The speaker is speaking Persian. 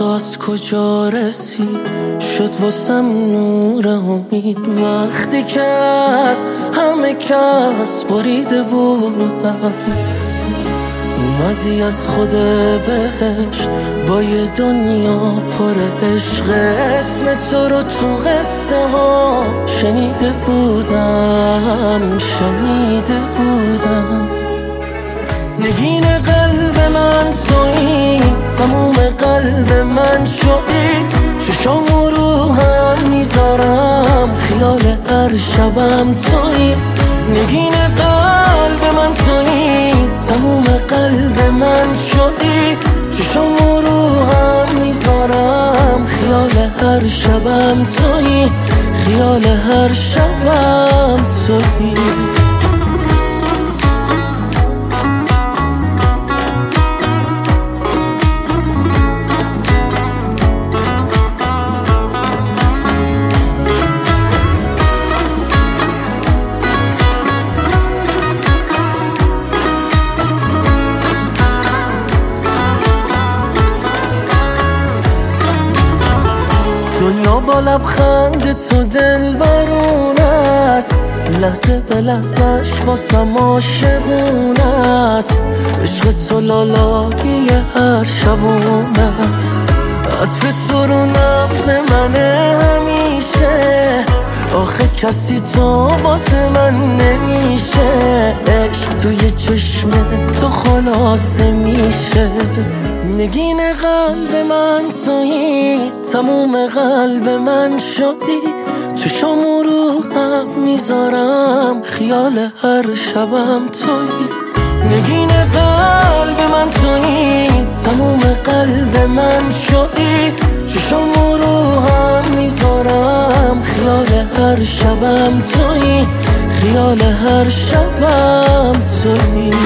تو از کجا رسید شد واسم نور امید وقتی که از همه کس بریده بودم اومدی از خود بهشت با یه دنیا پر عشق اسم تو رو تو قصه ها شنیده بودم نگین قلب من تویی تموم قلب من شدی چشامو رو هم میذارم خیال هر شبم تویی نگین قلب من تویی تموم قلب من شدی چشامو رو هم میذارم خیال هر شبم تویی خیال هر شبم تویی دنیا با لبخند تو دلبرونه است لحظه به لحظهش واسم عاشقونه است عشق تو لالایی هر شبونه است عطر تو رو نبض منه همیشه آخه کسی تو واسه من نمیشه عشق توی چشم تو خلاصه میشه نگین قلب من تویی تموم قلب من شدی چشامو رو هم میذارم خیال هر شبم تویی نگین قلب من تویی تموم قلب من شدی چشامو رو هم میذارم خیال هر شبم تویی خیال هر شبم تویی